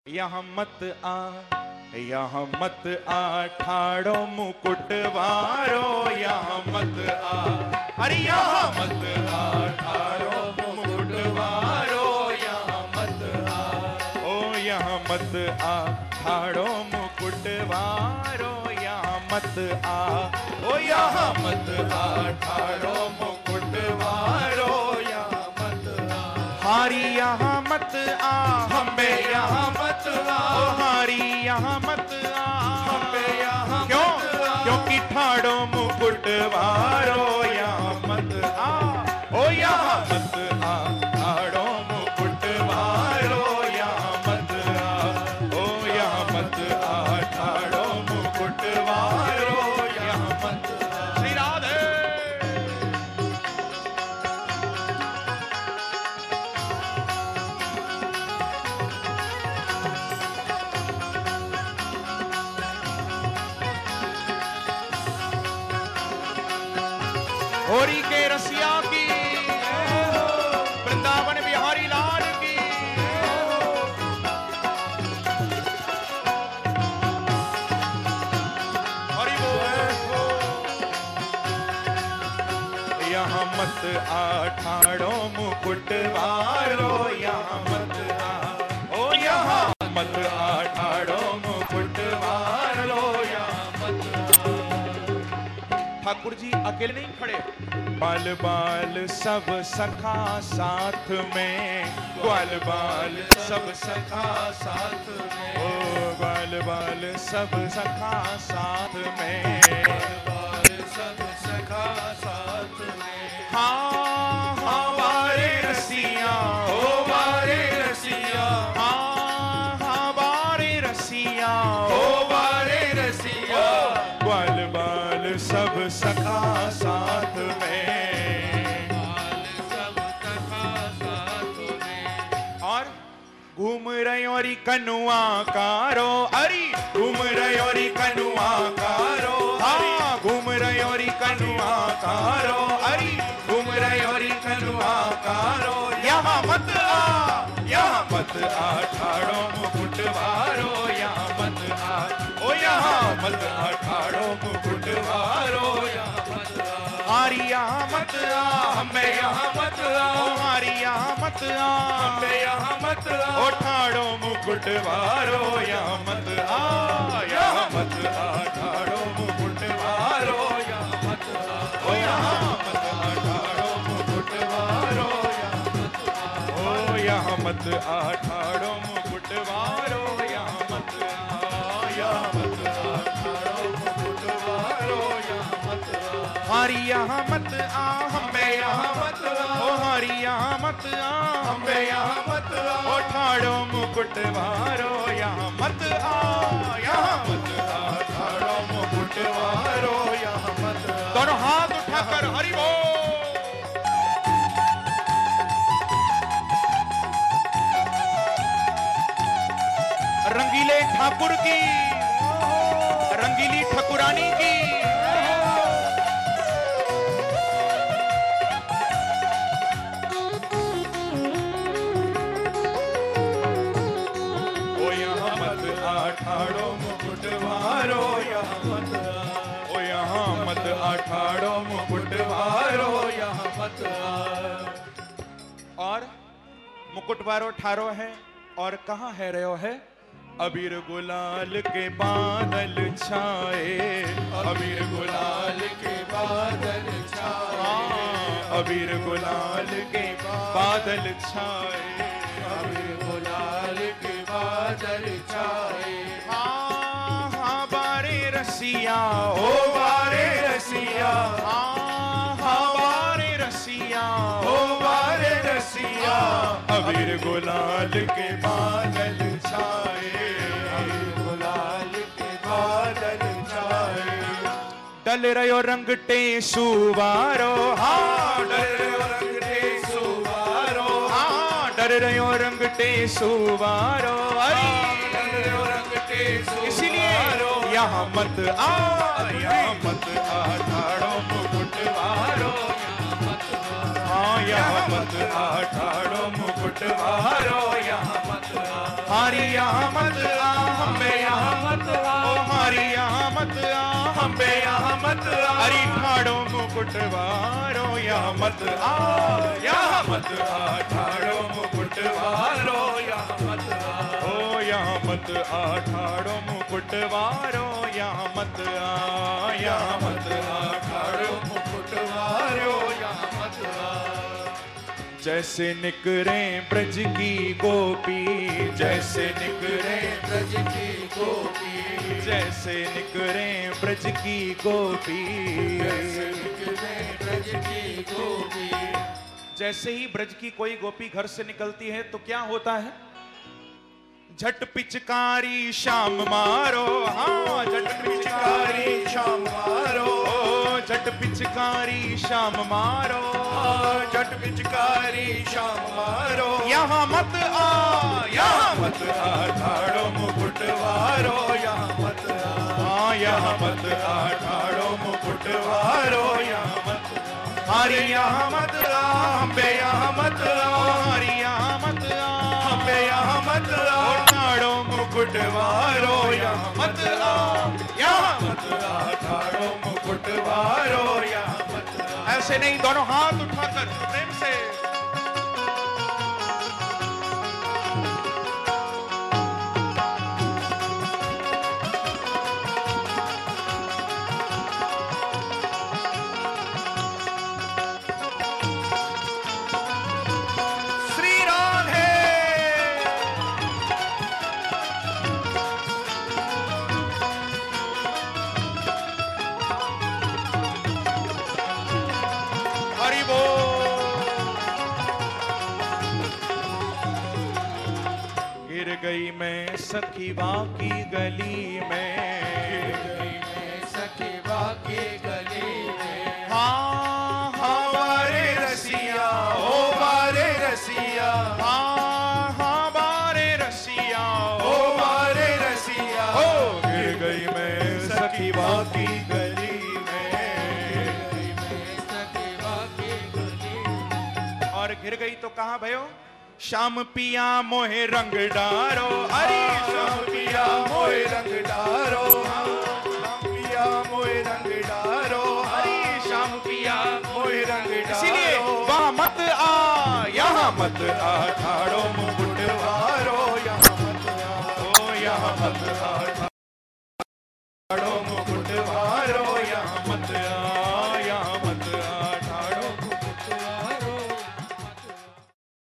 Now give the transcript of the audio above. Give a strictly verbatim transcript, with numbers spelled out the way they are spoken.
यहाँ मत आ, यहाँ मत आ ठाड़ो मुकुट वारो, यहाँ मत आ, अरे यहाँ मत आ ठाड़ो मुकुट वारो, यहाँ मत आ, ओ यहाँ मत आ ठाड़ो मुकुट वारो, यहाँ मत आ, ओ यहाँ मत आ ठाड़ो मुकुट वारो, यहाँ मत आ, हारी यहाँ मत आ, हम्बे यहाँ मत आ, ओ हारी यहाँ मत आ, हम्बे यहाँ क्यों क्योंकि ठाड़ो मुकुट वारो, यहाँ मत आ, ओ यहाँ मत आ ठाड़ो मुकुट वारो, यहाँ मत आ, ओ यहाँ मत आ ठाड़ो मुकुट वारो, यहाँ मत आ। श्री राधे। होरी के रसिया की, वृंदावन बिहारी लाल की, हरि बोल। यहाँ मत आ ठाड़ो मुकुट वारो, यहाँ मत आ, ओ यहाँ मत आ ठाड़ो मुकुट वारो, यहाँ मत आ। ठाकुर जी अकेले नहीं खड़े, बाल बाल सब सखा साथ में, ग्वाल बाल सब सखा साथ में, ओ ग्वाल बाल सब सखा साथ में, ग्वाल बाल सब सखा साथ में। हाँ हाँ बारे रसिया, ओ बारे रसिया, हाँ हाँ बारे रसिया, ओ बारे रसिया, ग्वाल बाल सब सखा साथ में, घूम रहे और कनुआ कारो, अरे घूम रहे और कनुआ कारो, हाँ घूम रहे और कनुआ कारो, अरे घूम रहे और कनुआ कारो, यहाँ मत आ, यहाँ मत आ ठाड़ो मुकुट वारो, यहाँ मत आ, ओ यहाँ मत आ ठाड़ो मुकुट वारो, यहाँ मत आ, हारी यहाँ मत आ, हम्बे यहाँ मत आ, ओ हारी यहाँ मत आ, हम्बे यहाँ मत आ, ओ ठाड़ो मुकुट वारो, यहाँ मत आ, यहाँ मत आ ठाड़ो मुकुट वारो, यहाँ मत आ, ओ यहाँ मत आ ठाड़ो मुकुट वारो, यहाँ मत आ, ओ यहाँ मत आ ठाड़ो मुकुट वारो, यहाँ मत आ, यहाँ मत आ ठाड़ो मुकुट वारो, यहाँ मत आ, हारी यहाँ मत आ, हम्बे यहाँ मत आ, ओ हारी यहाँ मत आ, हम्बे यहाँ मत आ, ओ ठाड़ो मुकुट वारो, यहाँ मत आ, यहाँ मत आ ठाड़ो मुकुट वारो, यहाँ मत आ। दोनों हाथ उठाकर हरि बोल। रंगीले ठाकुर की, रंगीली ठाकुरानी की, ओ यहाँ मत आ ठाड़ो मुकुट वारो, यहाँ मत आ, ओ यहाँ मत आ ठाड़ो मुकुट वारो, यहाँ मत आ। और मुकुट वारो ठारो है, और कहाँ है रहो है, अबीर गुलाल के बादल छाए, अबीर गुलाल के बादल छाए, अबीर गुलाल के बादल छाए, अबीर गुलाल के बादल छाए, हाँ हाँ बारे रसिया, ओ बारे रसिया, हाँ हाँ बारे रसिया, ओ बारे रसिया, अबीर गुलाल के बादल छाए, गुलाल के बादल छाए, डल रयो रंग टेसु वारो, हाँ डल रयो रंग टेसु वारो, हाँ डर रयो रंग टेसु वारो, अरे डल रयो रंग टेसु, इसलिए यहाँ मत आ, यहाँ मत आ ठाड़ो मुकुट वारो, यहाँ मत आ, हाँ यहाँ मत आ ठाड़ो मुकुट मुकुट वारो यहाँ मत आ, हरी यहाँ मत आ, हम्बे यहाँ मत आ, ओ हरी यहाँ मत आ, हम्बे यहाँ मत आ, हरी ठाड़ो मुकुट वारो यहाँ मत आ, यहाँ मत आ, ठाड़ो मुकुट वारो यहाँ मत आ, ओ यहाँ मत आ, ठाड़ो मुकुट वारो यहाँ मत आ, यहाँ मत आ, ठाड़ो मुकुट वारो यहाँ मत आ। जैसे निकरे ब्रज की गोपी, जैसे निकरे ब्रज की गोपी, जैसे निकरे ब्रज की गोपी, जैसे निकरे ब्रज की गोपी। जैसे ही ब्रज की कोई गोपी घर से निकलती है तो क्या होता है? झट पिचकारी शाम मारो, हाँ झट पिचकारी शाम मारो, ओ झट पिचकारी शाम मारो, झट पिचकारी शाम मारो, यहाँ मत आ, यहाँ मत आ, ठाड़ो मुकुट वारो यहाँ मत आ, हाँ यहाँ मत आ, ठाड़ो मुकुट वारो यहाँ मत आ, हरी यहाँ मत आ, हम्बे यहाँ मत आ, हरी यहाँ मत आ, हम्बे यहाँ मत आ, ठाड़ो मुकुट वारो यहाँ मत आ, यहाँ मत आ, ठाड़ो मुकुट वारो यहाँ मत आ। ऐसे नहीं, दोनों हाथ उठाकर प्रेम से। गिर गई मैं सखीवा की गली में, गिर गई मैं सखीवा की गली में, हाँ हाँ बारे रसिया, ओ बारे रसिया, हाँ हाँ बारे रसिया, ओ बारे रसिया, ओ गिर गई मैं सखीवा की गली में, गिर गई मैं सखीवा की गली। और गिर गई तो कहाँ भयो? श्याम पिया मोहे रंग डारो, अरे श्याम पिया मोहे रंग डारो, श्याम पिया मोहे रंग डारो, अरे श्याम पिया मोहे रंग डारो। इसीलिए वहाँ मत आ, यहाँ मत आ, ठाड़ो मुकुट वारो यहाँ मत आ, ओ यहाँ मत आ, ठाड़ो